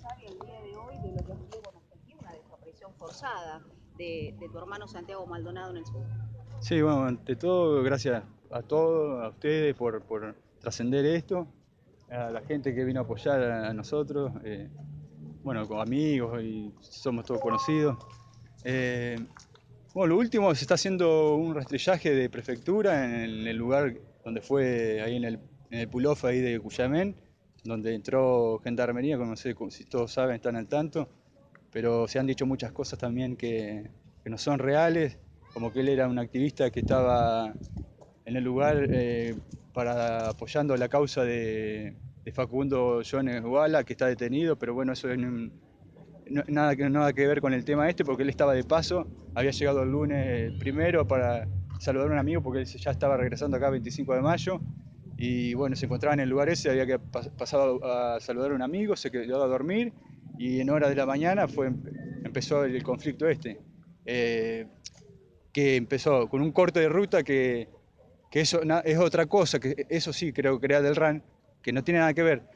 sabe el día de hoy de lo que fue, bueno, una desaparición forzada de tu hermano Santiago Maldonado en el sur? Sí, bueno, ante todo, gracias a todos, a ustedes por trascender esto, a la gente que vino a apoyar a nosotros, bueno, como amigos y somos todos conocidos. Eh, bueno, lo último, se está haciendo un rastrillaje de prefectura en el lugar donde fue, ahí en el pull-off ahí de Cuyamén, donde entró gendarmería, como no sé si todos saben, están al tanto, pero se han dicho muchas cosas también que no son reales, como que él era un activista que estaba en el lugar apoyando la causa de Facundo Jones Guala, que está detenido, pero bueno, eso es nada que ver con el tema este, porque él estaba de paso, había llegado el lunes primero para saludar a un amigo, porque él ya estaba regresando acá el 25 de mayo, y bueno, se encontraba en el lugar ese, había que pasado a saludar a un amigo, se quedó a dormir, y en horas de la mañana empezó el conflicto este, eh, que empezó con un corte de ruta que eso es otra cosa, que eso sí creo que era del RAN, que no tiene nada que ver.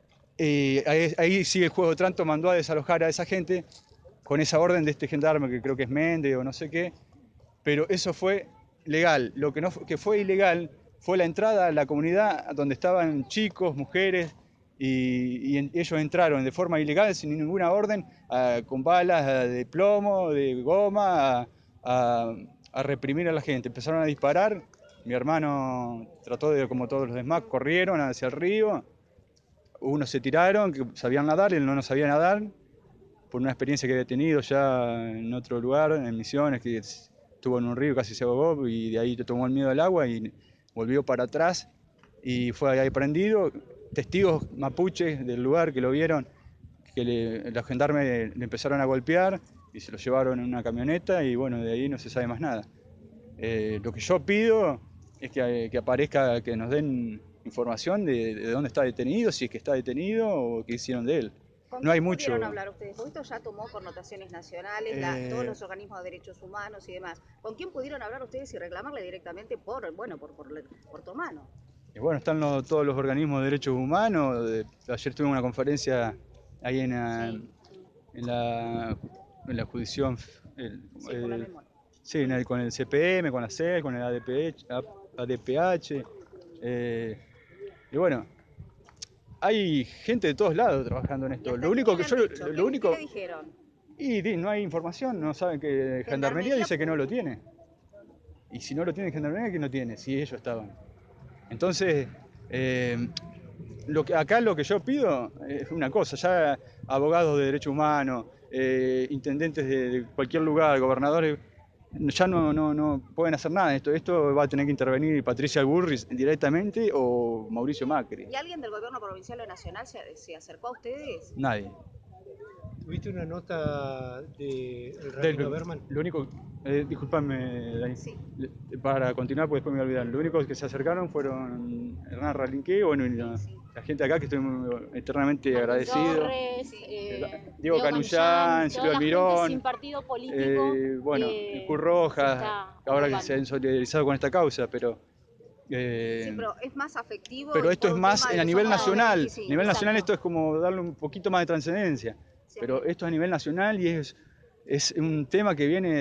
Ahí sí el juego de Tranto mandó a desalojar a esa gente con esa orden de este gendarme que creo que es Méndez o no sé qué, pero eso fue legal. Lo que, no, que fue ilegal fue la entrada a la comunidad donde estaban chicos, mujeres, ellos entraron de forma ilegal, sin ninguna orden, con balas de plomo, de goma, a reprimir a la gente. Empezaron a disparar, mi hermano trató de, como todos los demás, corrieron hacia el río, unos se tiraron, que sabían nadar, él no sabía nadar, por una experiencia que había tenido ya en otro lugar, en Misiones, que estuvo en un río, casi se ahogó y de ahí tomó el miedo al agua y volvió para atrás y fue ahí prendido. Testigos mapuches del lugar que lo vieron, que los gendarmes le empezaron a golpear y se lo llevaron en una camioneta y bueno, de ahí no se sabe más nada. Lo que yo pido es que aparezca, que nos den información de dónde está detenido, si es que está detenido o qué hicieron de él. ¿Con No hay quién pudieron mucho. hablar ustedes? Porque esto ya tomó connotaciones nacionales, todos Eh, los organismos de derechos humanos y demás. ¿Con quién pudieron hablar ustedes y reclamarle directamente por tu hermano? y bueno, están todos los organismos de derechos humanos. Ayer tuve una conferencia ahí Sí, en la, en la jurisdicción, sí, por la memoria. sí, con el CPM, con la CEL, con el ADPH. eh, y bueno, hay gente de todos lados trabajando en ¿Y esto. hasta Lo aquí qué único le que han yo, dicho? lo ¿Qué le único, dijeron? y no hay información, no saben que Gendarmería Gendarmería. dice que no lo tiene. Y si no lo tiene Gendarmería, ¿quién lo tiene? Si ellos estaban. Entonces, eh, acá lo que yo pido es una cosa, ya abogados de derechos humanos, intendentes de cualquier lugar, gobernadores, ya no pueden hacer nada. Esto va a tener que intervenir Patricia Bullrich directamente o Mauricio Macri. ¿Y alguien del gobierno provincial o nacional se acercó a ustedes? Nadie. ¿Tuviste una nota del Rabino Del, Berman? lo único, disculpame, Dani, Sí. para continuar, porque después me voy a olvidar. Lo único que se acercaron fueron Hernán Ralinque, bueno, y Sí, sí. la gente acá que estoy eternamente Martín agradecido. Torres, Sí. Diego Diego Canillán, Canuyán, toda Silvio la gente Almirón, sin partido político bueno, el Cur se Rojas, está ahora que se ocupando. han solidarizado con esta causa, Sí, eh, pero es más afectivo pero y esto por es un más tema de a que nivel somos todos del nacional. A 25. nivel nacional Exacto. esto es como darle un poquito más de trascendencia, Sí. pero esto es a nivel nacional y es un tema que viene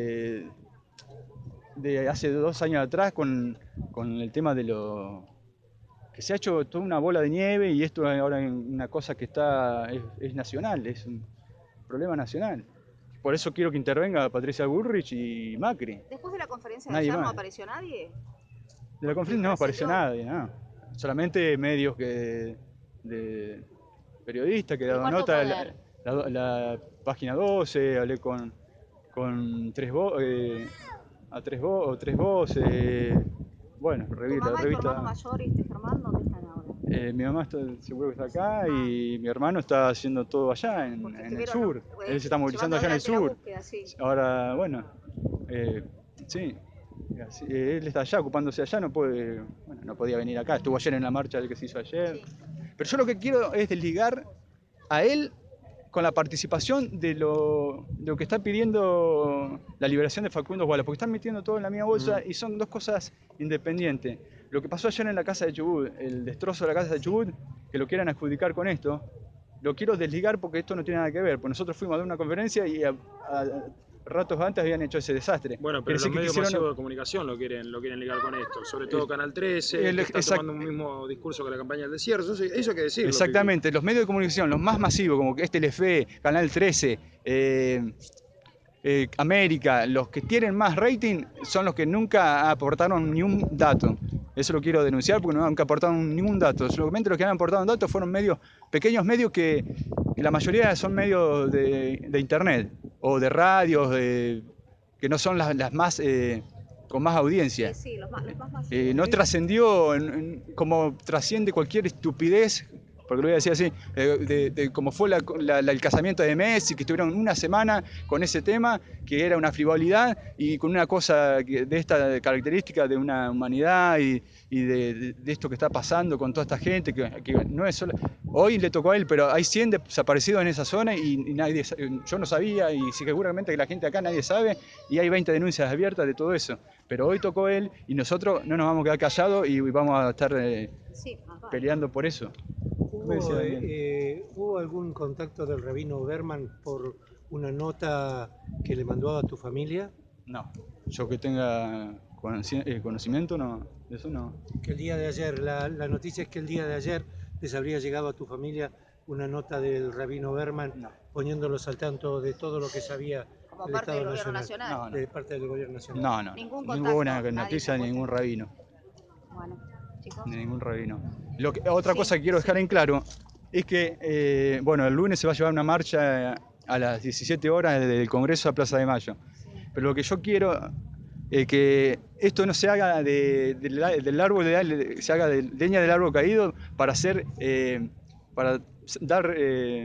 de hace 2 años atrás con el tema de lo que se ha hecho toda una bola de nieve y esto ahora es una cosa que es nacional, es un problema nacional. Por eso quiero que intervenga Patricia Bullrich y Macri, Después de la conferencia de nadie ayer no más. apareció nadie, De la porque conferencia no apareció trascendió. nadie, no. Solamente medios de periodistas que El daban cuarto nota, poder. la página 12, hablé con a tres voces, bueno, ¿Tu la mamá y tu hermano revista. mayor y Germán dónde están ahora? Mi mamá está, seguro que está acá Ah, y mi hermano está haciendo todo allá porque en el estuvieron sur. Él se está llevando movilizando allá en el adelante la sur. búsqueda, sí. Ahora, bueno, eh, sí, él está allá, ocupándose allá, bueno, no podía venir acá. Estuvo ayer en la marcha que se hizo ayer. Sí. Pero yo lo que quiero es desligar a él con la participación de lo que está pidiendo la liberación de Facundo Guala, porque están metiendo todo en la misma bolsa y son dos cosas independientes. Lo que pasó ayer en la casa de Chubut, el destrozo de la casa de Chubut, que lo quieran adjudicar con esto, lo quiero desligar porque esto no tiene nada que ver. Pues nosotros fuimos a dar una conferencia y a ratos antes habían hecho ese desastre. Bueno, pero Quiere los decir que medios quisieron- masivos de comunicación lo quieren ligar con esto, sobre todo Canal 13, que está exact- tomando un mismo discurso que la campaña del desierto, eso hay que decirlo. Exactamente, los medios de comunicación, los más masivos, como que Telefe, Canal 13, América, los que tienen más rating son los que nunca aportaron ni un dato. Eso lo quiero denunciar porque no nunca aportaron ningún dato. Solamente los que han aportado datos fueron medios, pequeños medios que la mayoría son medios de internet o de radios que no son las más con más audiencia. Sí, los más masivos. No trascendió como trasciende cualquier estupidez, porque lo voy a decir así, como fue el casamiento de Messi, que estuvieron una semana con ese tema, que era una frivolidad, y con una cosa de esta característica de una humanidad y de esto que está pasando con toda esta gente, que no es solo... Hoy le tocó a él, pero hay 100 desaparecidos en esa zona y nadie, yo no sabía, y seguramente que la gente acá nadie sabe, y hay 20 denuncias abiertas de todo eso. Pero hoy tocó él y nosotros no nos vamos a quedar callados y vamos a estar peleando por eso. ¿Hubo algún contacto del rabino Berman por una nota que le mandó a tu familia? No, yo que tenga conocimiento, no, de eso no. Que el día de ayer, la noticia es que el día de ayer les habría llegado a tu familia una nota del rabino Berman poniéndolos al tanto de todo lo que sabía como del parte Estado del gobierno nacional. nacional. De parte del gobierno nacional. No, Ningún contacto, ninguna nadie noticia de ningún rabino. Bueno, chicos. De ningún rabino. Otra cosa que quiero dejar en claro es que, bueno, el lunes se va a llevar una marcha a las 17 horas del Congreso a Plaza de Mayo. Pero lo que yo quiero es que esto no se haga del árbol, se haga de leña del árbol caído para hacer, para dar...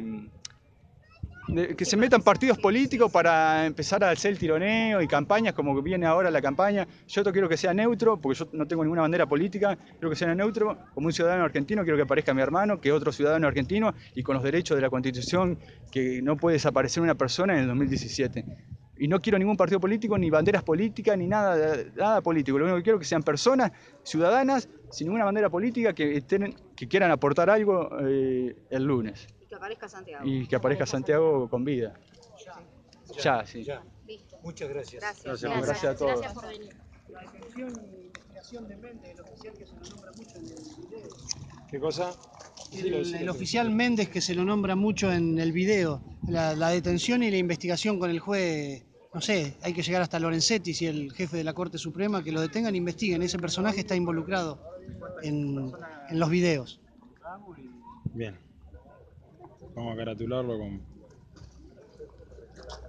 que se metan partidos políticos para empezar a hacer el tironeo y campañas como viene ahora la campaña. Yo quiero que sea neutro, porque yo no tengo ninguna bandera política, quiero que sea neutro, como un ciudadano argentino, quiero que aparezca mi hermano, que otro ciudadano argentino, y con los derechos de la Constitución, que no puede desaparecer una persona en el 2017. Y no quiero ningún partido político, ni banderas políticas, ni nada político. Lo único que quiero es que sean personas ciudadanas, sin ninguna bandera política, que quieran aportar algo el lunes. Y que aparezca Santiago. Y que aparezca Santiago con vida. Ya, sí. Ya. Listo. Muchas gracias. Gracias a todos. Gracias por venir. La detención y investigación de Méndez, el oficial que se lo nombra mucho en el video. ¿Qué cosa? El oficial Méndez que se lo nombra mucho en el video. La detención y la investigación con el juez, no sé, hay que llegar hasta Lorenzetti, si el jefe de la Corte Suprema, que lo detengan e investiguen. Ese personaje está involucrado en los videos. Bien. Vamos a caratularlo con